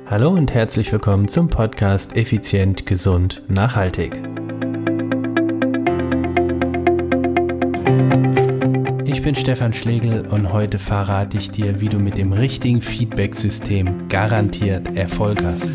Hallo und herzlich willkommen zum Podcast Effizient, Gesund, Nachhaltig. Ich bin Stefan Schlegel und heute verrate ich dir, wie du mit dem richtigen Feedback-System garantiert Erfolg hast.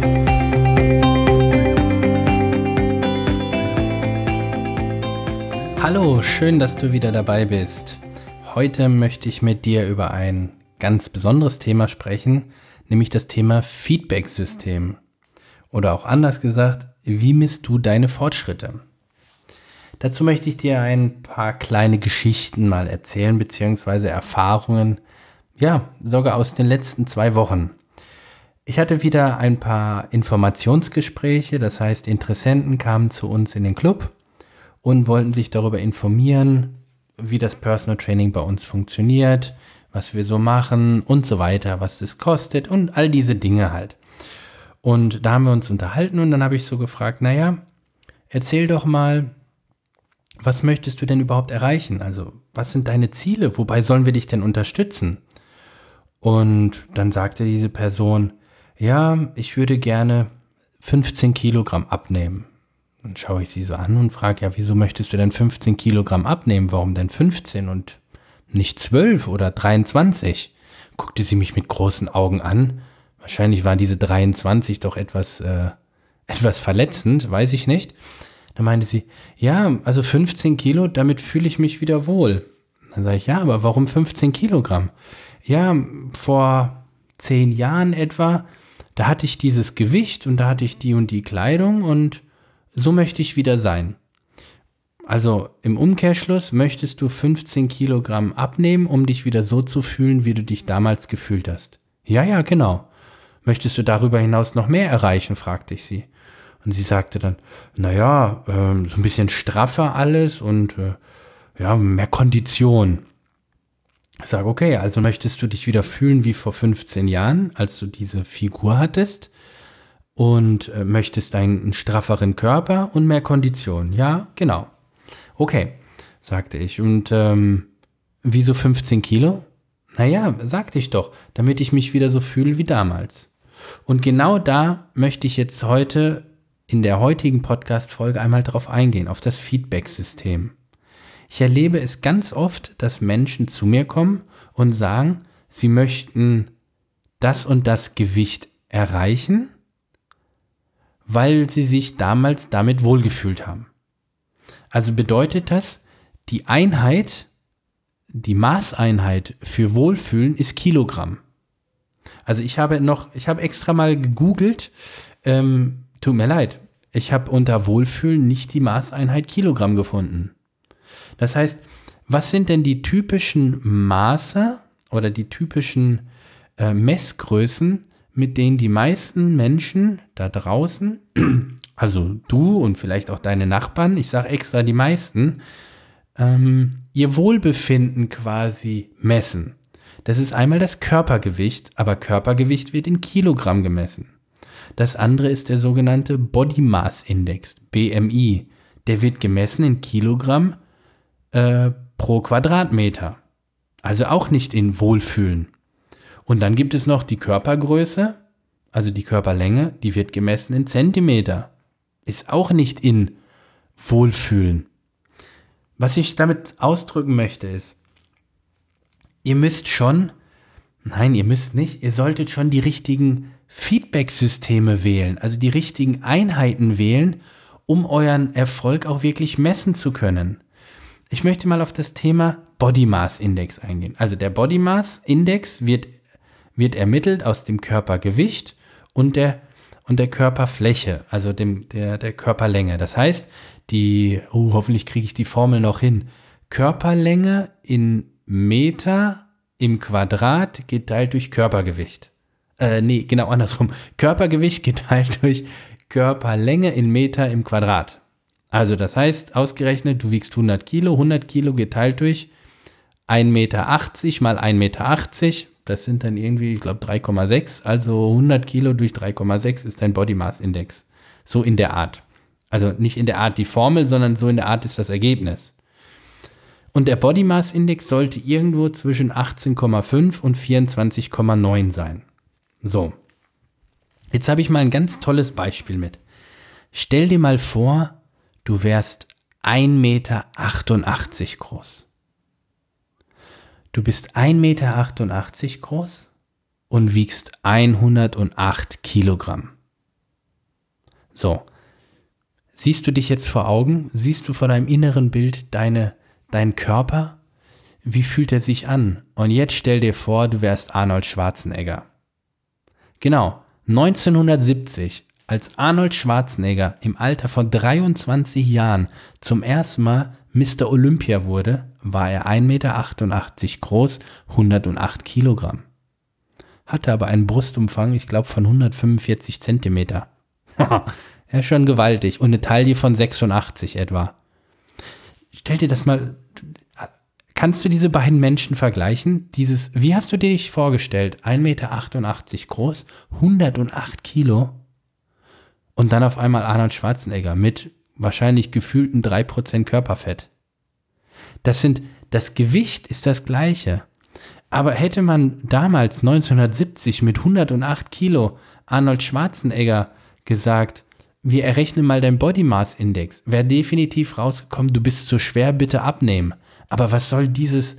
Hallo, schön, dass du wieder dabei bist. Heute möchte ich mit dir über ein ganz besonderes Thema sprechen, nämlich das Thema Feedback-System. Oder auch anders gesagt, wie misst du deine Fortschritte? Dazu möchte ich dir ein paar kleine Geschichten mal erzählen, beziehungsweise Erfahrungen, sogar aus den letzten 2 Wochen. Ich hatte wieder ein paar Informationsgespräche, das heißt, Interessenten kamen zu uns in den Club und wollten sich darüber informieren, wie das Personal Training bei uns funktioniert, was wir so machen und so weiter, was das kostet und all diese Dinge halt. Und da haben wir uns unterhalten und dann habe ich so gefragt, erzähl doch mal, was möchtest du denn überhaupt erreichen? Also, was sind deine Ziele? Wobei sollen wir dich denn unterstützen? Und dann sagte diese Person, ich würde gerne 15 Kilogramm abnehmen. Dann schaue ich sie so an und frage, wieso möchtest du denn 15 Kilogramm abnehmen? Warum denn 15 und nicht 12 oder 23? Guckte sie mich mit großen Augen an. Wahrscheinlich waren diese 23 doch etwas verletzend, weiß ich nicht. Dann meinte sie, also 15 Kilo, damit fühle ich mich wieder wohl. Dann sage ich, aber warum 15 Kilogramm? Vor 10 Jahren etwa, da hatte ich dieses Gewicht und da hatte ich die und die Kleidung und so möchte ich wieder sein. Also im Umkehrschluss möchtest du 15 Kilogramm abnehmen, um dich wieder so zu fühlen, wie du dich damals gefühlt hast. Ja, genau. Möchtest du darüber hinaus noch mehr erreichen, fragte ich sie. Und sie sagte dann, so ein bisschen straffer alles und mehr Kondition. Ich sage, okay, also möchtest du dich wieder fühlen wie vor 15 Jahren, als du diese Figur hattest und möchtest einen strafferen Körper und mehr Kondition. Ja, genau. Okay, sagte ich. Und wieso 15 Kilo? Sagte ich doch, damit ich mich wieder so fühle wie damals. Und genau da möchte ich jetzt heute in der heutigen Podcast-Folge einmal drauf eingehen, auf das Feedback-System. Ich erlebe es ganz oft, dass Menschen zu mir kommen und sagen, sie möchten das und das Gewicht erreichen, weil sie sich damals damit wohlgefühlt haben. Also bedeutet das, die Maßeinheit für Wohlfühlen ist Kilogramm. Also ich habe extra mal gegoogelt, tut mir leid, ich habe unter Wohlfühlen nicht die Maßeinheit Kilogramm gefunden. Das heißt, was sind denn die typischen Maße oder die typischen Messgrößen, mit denen die meisten Menschen da draußen, also du und vielleicht auch deine Nachbarn, ich sage extra die meisten, ihr Wohlbefinden quasi messen? Das ist einmal das Körpergewicht, aber Körpergewicht wird in Kilogramm gemessen. Das andere ist der sogenannte Body Mass Index, BMI. Der wird gemessen in Kilogramm pro Quadratmeter. Also auch nicht in Wohlfühlen. Und dann gibt es noch die Körpergröße, also die Körperlänge, die wird gemessen in Zentimeter. Ist auch nicht in Wohlfühlen. Was ich damit ausdrücken möchte ist, ihr solltet schon die richtigen Feedback-Systeme wählen, also die richtigen Einheiten wählen, um euren Erfolg auch wirklich messen zu können. Ich möchte mal auf das Thema Body Mass Index eingehen. Also der Body Mass Index wird ermittelt aus dem Körpergewicht und der Körperfläche, also der Körperlänge. Das heißt, hoffentlich kriege ich die Formel noch hin, Körperlänge in Meter im Quadrat geteilt durch Körpergewicht. Genau andersrum. Körpergewicht geteilt durch Körperlänge in Meter im Quadrat. Also das heißt, ausgerechnet, du wiegst 100 Kilo, 100 Kilo geteilt durch 1,80 Meter mal 1,80 Meter. Das sind dann irgendwie, ich glaube, 3,6. Also 100 Kilo durch 3,6 ist dein Body Mass Index. So in der Art. Also nicht in der Art die Formel, sondern so in der Art ist das Ergebnis. Und der Body Mass Index sollte irgendwo zwischen 18,5 und 24,9 sein. So. Jetzt habe ich mal ein ganz tolles Beispiel mit. Stell dir mal vor, du wärst 1,88 Meter groß. Du bist 1,88 Meter groß und wiegst 108 Kilogramm. So, siehst du dich jetzt vor Augen? Siehst du vor deinem inneren Bild deinen Körper? Wie fühlt er sich an? Und jetzt stell dir vor, du wärst Arnold Schwarzenegger. Genau, 1970, als Arnold Schwarzenegger im Alter von 23 Jahren zum ersten Mal Mr. Olympia wurde, war er 1,88 Meter groß, 108 Kilogramm. Hatte aber einen Brustumfang, ich glaube, von 145 Zentimeter. Ja, schon gewaltig. Und eine Taille von 86 etwa. Stell dir das mal, kannst du diese beiden Menschen vergleichen? Wie hast du dir dich vorgestellt? 1,88 Meter groß, 108 Kilo und dann auf einmal Arnold Schwarzenegger mit wahrscheinlich gefühlten 3% Körperfett. Das Gewicht ist das gleiche. Aber hätte man damals 1970 mit 108 Kilo Arnold Schwarzenegger gesagt, wir errechnen mal deinen Body Mass Index, wäre definitiv rausgekommen, du bist zu schwer, bitte abnehmen. Aber was soll diese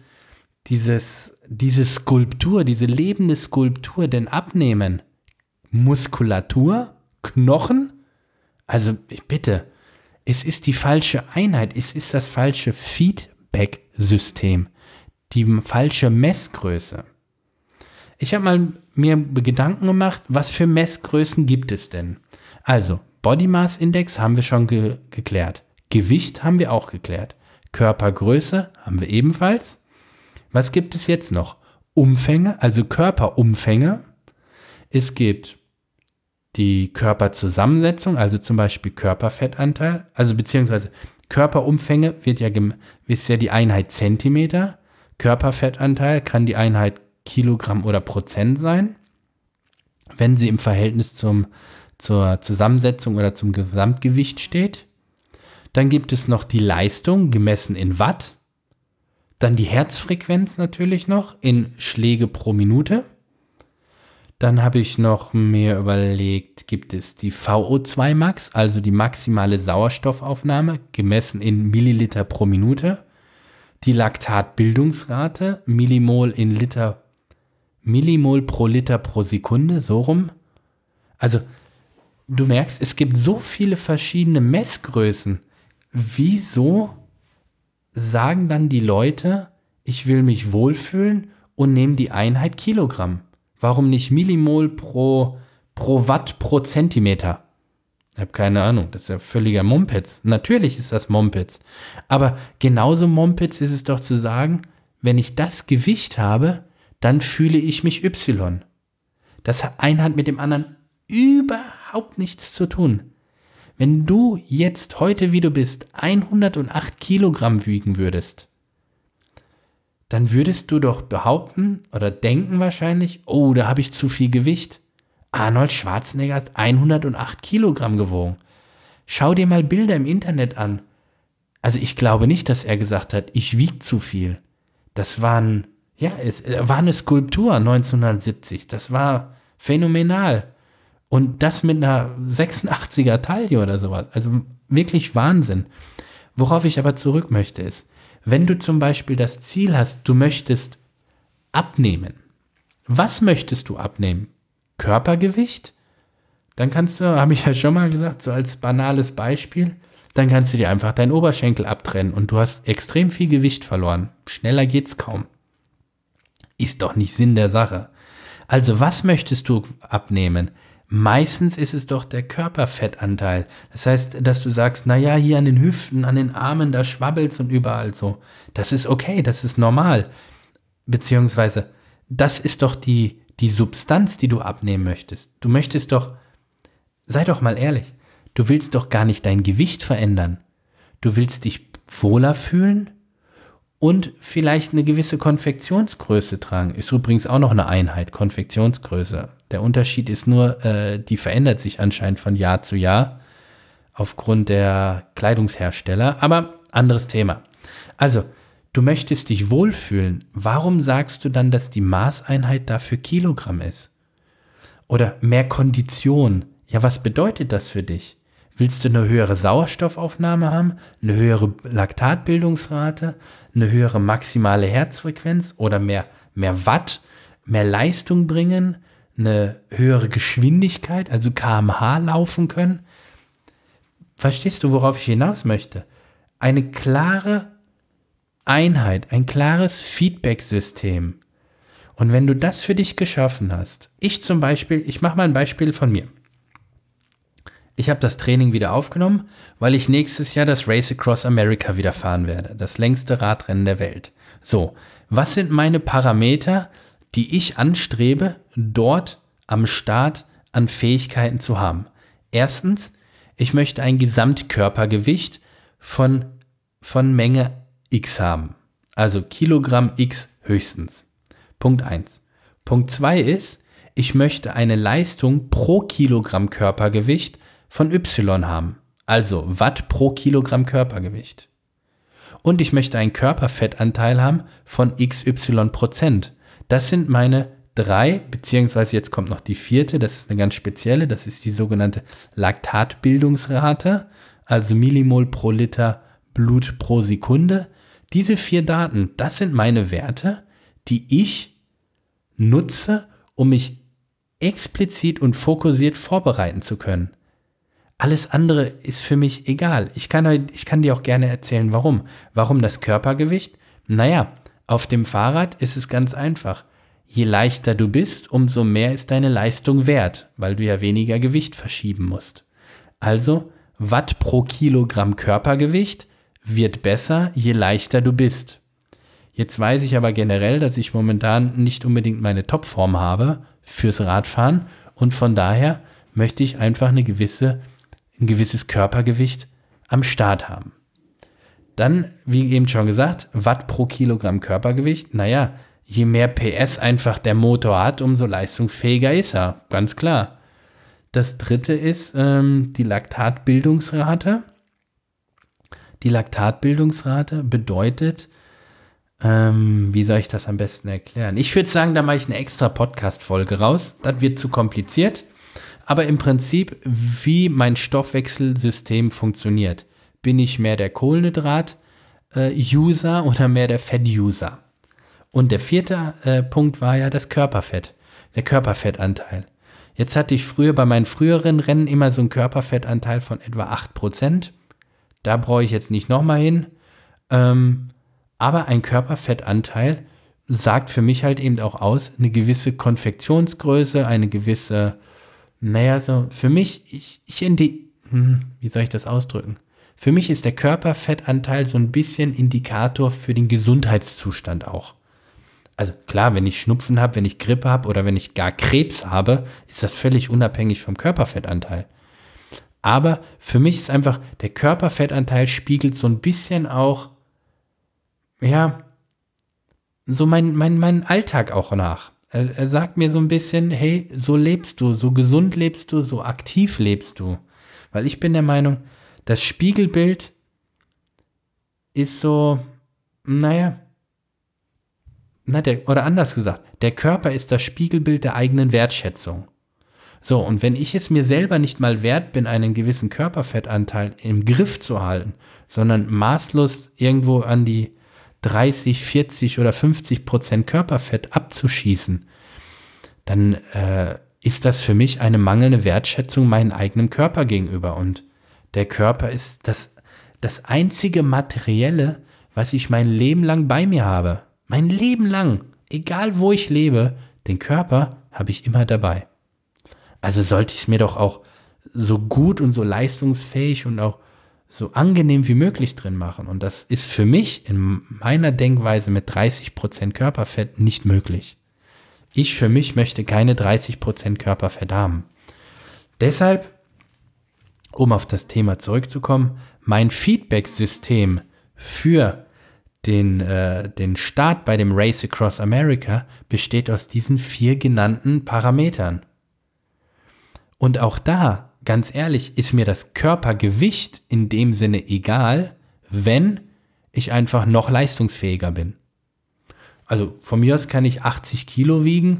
Skulptur, diese lebende Skulptur denn abnehmen? Muskulatur? Knochen? Also bitte, es ist die falsche Einheit, es ist das falsche Feedback-System, die falsche Messgröße. Ich habe mir Gedanken gemacht, was für Messgrößen gibt es denn? Also, Body Mass Index haben wir schon geklärt. Gewicht haben wir auch geklärt. Körpergröße haben wir ebenfalls. Was gibt es jetzt noch? Umfänge, also Körperumfänge. Es gibt die Körperzusammensetzung, also zum Beispiel Körperfettanteil, also beziehungsweise Körperumfänge ist ja die Einheit Zentimeter. Körperfettanteil kann die Einheit Kilogramm oder Prozent sein, wenn sie im Verhältnis zur Zusammensetzung oder zum Gesamtgewicht steht. Dann gibt es noch die Leistung, gemessen in Watt. Dann die Herzfrequenz natürlich noch in Schläge pro Minute. Dann habe ich noch mir überlegt, gibt es die VO2 Max, also die maximale Sauerstoffaufnahme, gemessen in Milliliter pro Minute. Die Laktatbildungsrate, Millimol pro Liter pro Sekunde, so rum. Also, du merkst, es gibt so viele verschiedene Messgrößen. Wieso sagen dann die Leute, ich will mich wohlfühlen und nehmen die Einheit Kilogramm? Warum nicht Millimol pro Watt pro Zentimeter? Ich habe keine Ahnung, das ist ja völliger Mumpitz. Natürlich ist das Mumpitz. Aber genauso Mumpitz ist es doch zu sagen, wenn ich das Gewicht habe, dann fühle ich mich Y. Das eine hat mit dem anderen überhaupt nichts zu tun. Wenn du jetzt heute, wie du bist, 108 Kilogramm wiegen würdest, dann würdest du doch behaupten oder denken wahrscheinlich, oh, da habe ich zu viel Gewicht. Arnold Schwarzenegger hat 108 Kilogramm gewogen. Schau dir mal Bilder im Internet an. Also ich glaube nicht, dass er gesagt hat, ich wiege zu viel. Es war eine Skulptur 1970. Das war phänomenal. Und das mit einer 86er Taille oder sowas. Also wirklich Wahnsinn. Worauf ich aber zurück möchte ist, wenn du zum Beispiel das Ziel hast, du möchtest abnehmen. Was möchtest du abnehmen? Körpergewicht? Dann kannst du, habe ich ja schon mal gesagt, so als banales Beispiel, dann kannst du dir einfach deinen Oberschenkel abtrennen und du hast extrem viel Gewicht verloren. Schneller geht's kaum. Ist doch nicht Sinn der Sache. Also was möchtest du abnehmen? Meistens ist es doch der Körperfettanteil. Das heißt, dass du sagst, naja, hier an den Hüften, an den Armen, da schwabbelt's und überall so. Das ist okay, das ist normal. Beziehungsweise, das ist doch die Substanz, die du abnehmen möchtest. Du möchtest doch, sei doch mal ehrlich, du willst doch gar nicht dein Gewicht verändern. Du willst dich wohler fühlen und vielleicht eine gewisse Konfektionsgröße tragen. Ist übrigens auch noch eine Einheit, Konfektionsgröße. Der Unterschied ist nur, die verändert sich anscheinend von Jahr zu Jahr aufgrund der Kleidungshersteller. Aber anderes Thema. Also, du möchtest dich wohlfühlen. Warum sagst du dann, dass die Maßeinheit dafür Kilogramm ist? Oder mehr Kondition. Ja, was bedeutet das für dich? Willst du eine höhere Sauerstoffaufnahme haben, eine höhere Laktatbildungsrate, eine höhere maximale Herzfrequenz oder mehr Watt, mehr Leistung bringen, eine höhere Geschwindigkeit, also km/h laufen können? Verstehst du, worauf ich hinaus möchte? Eine klare Einheit, ein klares Feedback-System. Und wenn du das für dich geschaffen hast, ich mache mal ein Beispiel von mir. Ich habe das Training wieder aufgenommen, weil ich nächstes Jahr das Race Across America wieder fahren werde, das längste Radrennen der Welt. So, was sind meine Parameter, die ich anstrebe, dort am Start an Fähigkeiten zu haben? Erstens, ich möchte ein Gesamtkörpergewicht von Menge X haben, also Kilogramm X höchstens. Punkt 1. Punkt 2 ist, ich möchte eine Leistung pro Kilogramm Körpergewicht von Y haben, also Watt pro Kilogramm Körpergewicht. Und ich möchte einen Körperfettanteil haben von XY%. Das sind meine 3, beziehungsweise jetzt kommt noch die 4, das ist eine ganz spezielle, das ist die sogenannte Laktatbildungsrate, also Millimol pro Liter Blut pro Sekunde. Diese 4 Daten, das sind meine Werte, die ich nutze, um mich explizit und fokussiert vorbereiten zu können. Alles andere ist für mich egal. Ich kann dir auch gerne erzählen, warum. Warum das Körpergewicht? Naja, auf dem Fahrrad ist es ganz einfach. Je leichter du bist, umso mehr ist deine Leistung wert, weil du ja weniger Gewicht verschieben musst. Also Watt pro Kilogramm Körpergewicht wird besser, je leichter du bist. Jetzt weiß ich aber generell, dass ich momentan nicht unbedingt meine Topform habe fürs Radfahren und von daher möchte ich einfach ein gewisses Körpergewicht am Start haben. Dann, wie eben schon gesagt, Watt pro Kilogramm Körpergewicht. Naja, je mehr PS einfach der Motor hat, umso leistungsfähiger ist er, ganz klar. Das dritte ist die Laktatbildungsrate. Die Laktatbildungsrate bedeutet, wie soll ich das am besten erklären? Ich würde sagen, da mache ich eine extra Podcast-Folge raus. Das wird zu kompliziert. Aber im Prinzip, wie mein Stoffwechselsystem funktioniert. Bin ich mehr der Kohlenhydrat-User oder mehr der Fett-User? Und der 4. Punkt war ja das Körperfett, der Körperfettanteil. Jetzt hatte ich früher bei meinen früheren Rennen immer so einen Körperfettanteil von etwa 8%. Da brauche ich jetzt nicht nochmal hin. Aber ein Körperfettanteil sagt für mich halt eben auch aus, eine gewisse Konfektionsgröße, eine gewisse, für mich, wie soll ich das ausdrücken? Für mich ist der Körperfettanteil so ein bisschen Indikator für den Gesundheitszustand auch. Also klar, wenn ich Schnupfen habe, wenn ich Grippe habe oder wenn ich gar Krebs habe, ist das völlig unabhängig vom Körperfettanteil. Aber für mich ist einfach, der Körperfettanteil spiegelt so ein bisschen auch, so mein Alltag auch nach. Er sagt mir so ein bisschen, hey, so lebst du, so gesund lebst du, so aktiv lebst du. Weil ich bin der Meinung, das Spiegelbild ist so, oder anders gesagt, der Körper ist das Spiegelbild der eigenen Wertschätzung. So, und wenn ich es mir selber nicht mal wert bin, einen gewissen Körperfettanteil im Griff zu halten, sondern maßlos irgendwo an die 30, 40 oder 50% Körperfett abzuschießen, dann ist das für mich eine mangelnde Wertschätzung meinem eigenen Körper gegenüber. Und der Körper ist das einzige Materielle, was ich mein Leben lang bei mir habe. Mein Leben lang, egal wo ich lebe, den Körper habe ich immer dabei. Also sollte ich es mir doch auch so gut und so leistungsfähig und auch so angenehm wie möglich drin machen. Und das ist für mich in meiner Denkweise mit 30% Körperfett nicht möglich. Ich für mich möchte keine 30% Körperfett haben. Deshalb, um auf das Thema zurückzukommen, mein Feedback-System für den Start bei dem Race Across America besteht aus diesen 4 genannten Parametern. Und auch da, ganz ehrlich, ist mir das Körpergewicht in dem Sinne egal, wenn ich einfach noch leistungsfähiger bin. Also von mir aus kann ich 80 Kilo wiegen.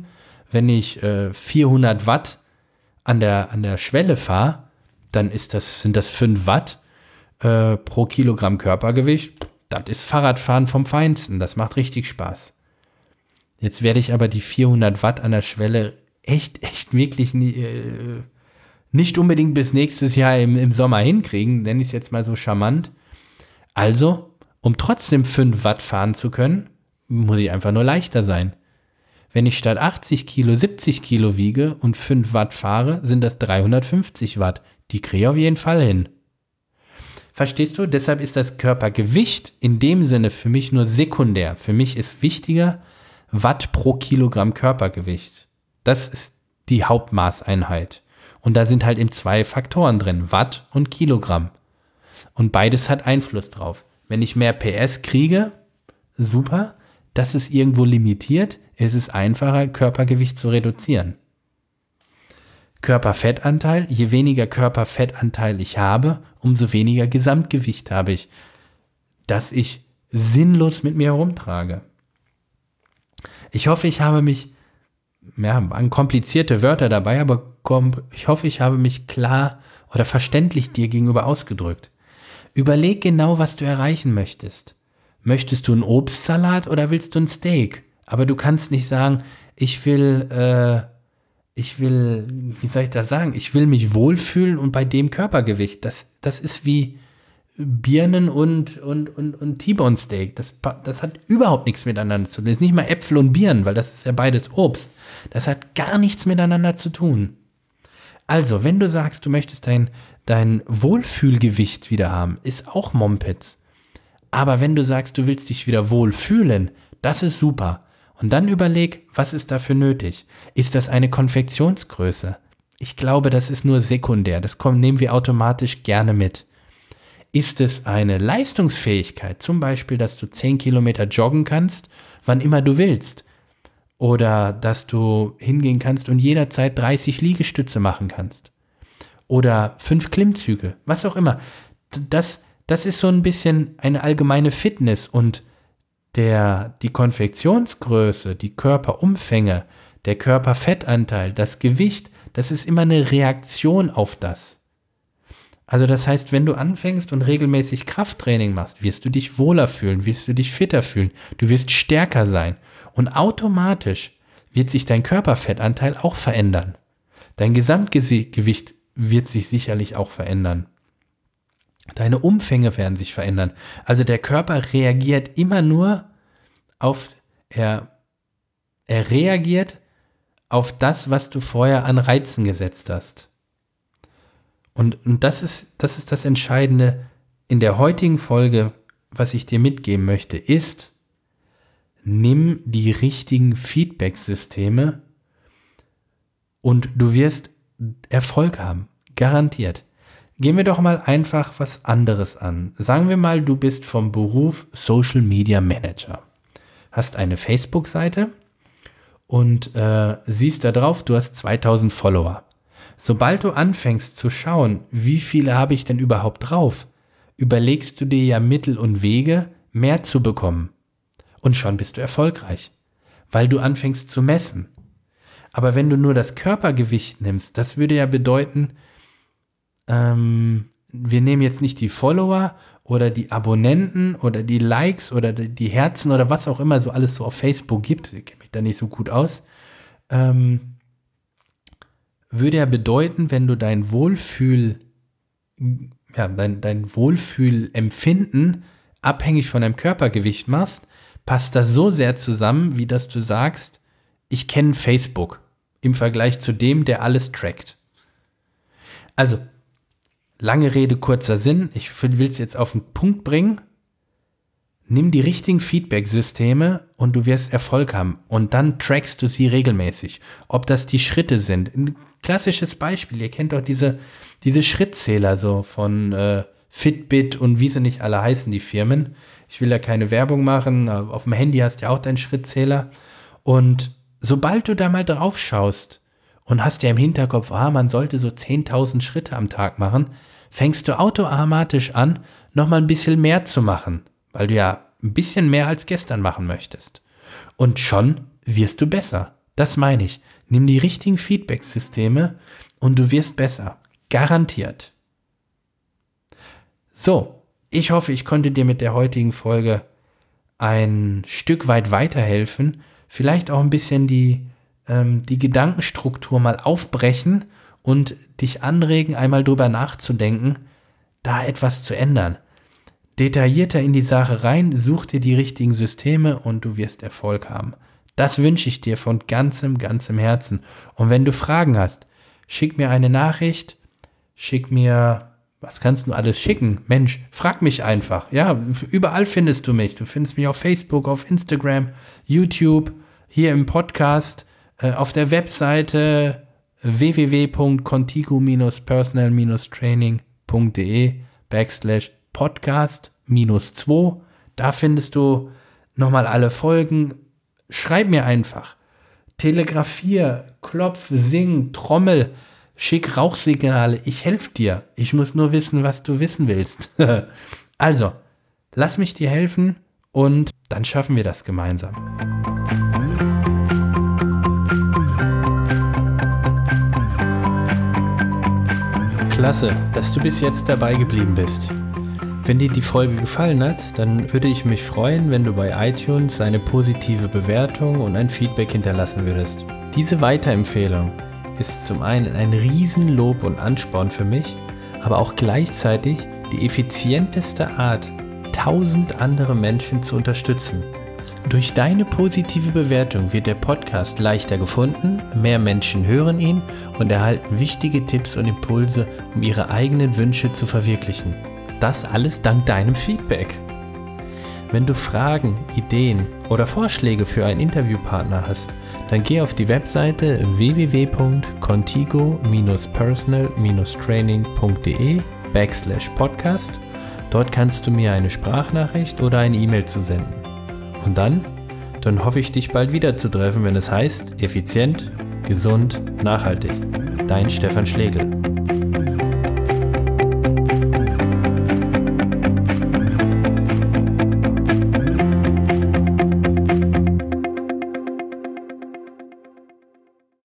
wenn ich 400 Watt an der Schwelle fahre, dann sind das 5 Watt pro Kilogramm Körpergewicht. Das ist Fahrradfahren vom Feinsten. Das macht richtig Spaß. Jetzt werde ich aber die 400 Watt an der Schwelle echt wirklich nicht unbedingt bis nächstes Jahr im Sommer hinkriegen, nenne ich es jetzt mal so charmant. Also, um trotzdem 5 Watt fahren zu können, muss ich einfach nur leichter sein. Wenn ich statt 80 Kilo 70 Kilo wiege und 5 Watt fahre, sind das 350 Watt. Die kriege ich auf jeden Fall hin. Verstehst du? Deshalb ist das Körpergewicht in dem Sinne für mich nur sekundär. Für mich ist wichtiger Watt pro Kilogramm Körpergewicht. Das ist die Hauptmaßeinheit. Und da sind halt eben 2 Faktoren drin, Watt und Kilogramm. Und beides hat Einfluss drauf. Wenn ich mehr PS kriege, super, das ist irgendwo limitiert, ist es einfacher, Körpergewicht zu reduzieren. Körperfettanteil, je weniger Körperfettanteil ich habe, umso weniger Gesamtgewicht habe ich, das ich sinnlos mit mir herumtrage. Ich hoffe, ich habe mich, waren komplizierte Wörter dabei, aber ich hoffe, ich habe mich klar oder verständlich dir gegenüber ausgedrückt. Überleg genau, was du erreichen möchtest. Möchtest du einen Obstsalat oder willst du ein Steak? Aber du kannst nicht sagen, ich will, wie soll ich das sagen? Ich will mich wohlfühlen und bei dem Körpergewicht. Das ist wie Birnen und T-Bone Steak. Das hat überhaupt nichts miteinander zu tun. Das ist nicht mal Äpfel und Birnen, weil das ist ja beides Obst. Das hat gar nichts miteinander zu tun. Also, wenn du sagst, du möchtest dein Wohlfühlgewicht wieder haben, ist auch Mumpitz. Aber wenn du sagst, du willst dich wieder wohlfühlen, das ist super. Und dann überleg, was ist dafür nötig? Ist das eine Konfektionsgröße? Ich glaube, das ist nur sekundär. Das nehmen wir automatisch gerne mit. Ist es eine Leistungsfähigkeit? Zum Beispiel, dass du 10 Kilometer joggen kannst, wann immer du willst. Oder dass du hingehen kannst und jederzeit 30 Liegestütze machen kannst. Oder 5 Klimmzüge, was auch immer. Das ist so ein bisschen eine allgemeine Fitness und die Konfektionsgröße, die Körperumfänge, der Körperfettanteil, das Gewicht, das ist immer eine Reaktion auf das. Also das heißt, wenn du anfängst und regelmäßig Krafttraining machst, wirst du dich wohler fühlen, wirst du dich fitter fühlen, du wirst stärker sein und automatisch wird sich dein Körperfettanteil auch verändern. Dein Gesamtgewicht wird sich sicherlich auch verändern. Deine Umfänge werden sich verändern. Also der Körper reagiert immer nur er reagiert auf das, was du vorher an Reizen gesetzt hast. Und das ist das Entscheidende in der heutigen Folge, was ich dir mitgeben möchte, ist, nimm die richtigen Feedback-Systeme und du wirst Erfolg haben. Garantiert. Gehen wir doch mal einfach was anderes an. Sagen wir mal, du bist vom Beruf Social Media Manager. Hast eine Facebook-Seite und siehst da drauf, du hast 2000 Follower. Sobald du anfängst zu schauen, wie viele habe ich denn überhaupt drauf, überlegst du dir ja Mittel und Wege, mehr zu bekommen. Und schon bist du erfolgreich, weil du anfängst zu messen. Aber wenn du nur das Körpergewicht nimmst, das würde ja bedeuten, wir nehmen jetzt nicht die Follower oder die Abonnenten oder die Likes oder die Herzen oder was auch immer so alles so auf Facebook gibt, ich kenne mich da nicht so gut aus, würde ja bedeuten, wenn du dein Wohlfühlempfinden abhängig von deinem Körpergewicht machst, passt das so sehr zusammen, wie dass du sagst, ich kenne Facebook im Vergleich zu dem, der alles trackt. Also, lange Rede, kurzer Sinn, ich will es jetzt auf den Punkt bringen. Nimm die richtigen Feedback-Systeme und du wirst Erfolg haben. Und dann trackst du sie regelmäßig. Ob das die Schritte sind. Ein klassisches Beispiel, ihr kennt doch diese Schrittzähler so von Fitbit und wie sie nicht alle heißen, die Firmen. Ich will da keine Werbung machen. Auf dem Handy hast du ja auch deinen Schrittzähler. Und sobald du da mal drauf schaust und hast ja im Hinterkopf, man sollte so 10.000 Schritte am Tag machen, fängst du automatisch an, nochmal ein bisschen mehr zu machen, weil du ja ein bisschen mehr als gestern machen möchtest. Und schon wirst du besser. Das meine ich. Nimm die richtigen Feedback-Systeme und du wirst besser. Garantiert. So, ich hoffe, ich konnte dir mit der heutigen Folge ein Stück weit weiterhelfen. Vielleicht auch ein bisschen die Gedankenstruktur mal aufbrechen und dich anregen, einmal drüber nachzudenken, da etwas zu ändern. Detaillierter in die Sache rein, such dir die richtigen Systeme und du wirst Erfolg haben. Das wünsche ich dir von ganzem Herzen. Und wenn du Fragen hast, schick mir eine Nachricht, schick mir, was kannst du alles schicken? Mensch, frag mich einfach. Ja, überall findest du mich. Du findest mich auf Facebook, auf Instagram, YouTube, hier im Podcast, auf der Webseite www.contigo-training.de/podcast-2. Da findest du nochmal alle Folgen. Schreib mir einfach. Telegrafier, klopf, sing, trommel, schick Rauchsignale. Ich helfe dir. Ich muss nur wissen, was du wissen willst. Also, lass mich dir helfen und dann schaffen wir das gemeinsam. Klasse, dass du bis jetzt dabei geblieben bist. Wenn dir die Folge gefallen hat, dann würde ich mich freuen, wenn du bei iTunes eine positive Bewertung und ein Feedback hinterlassen würdest. Diese Weiterempfehlung ist zum einen ein Riesenlob und Ansporn für mich, aber auch gleichzeitig die effizienteste Art, 1000 andere Menschen zu unterstützen. Durch deine positive Bewertung wird der Podcast leichter gefunden, mehr Menschen hören ihn und erhalten wichtige Tipps und Impulse, um ihre eigenen Wünsche zu verwirklichen. Das alles dank deinem Feedback. Wenn du Fragen, Ideen oder Vorschläge für einen Interviewpartner hast, dann geh auf die Webseite www.contigo-training.de/podcast. Dort kannst du mir eine Sprachnachricht oder eine E-Mail zusenden. Und dann hoffe ich, dich bald wieder zu treffen, wenn es heißt, effizient, gesund, nachhaltig. Dein Stefan Schlegel.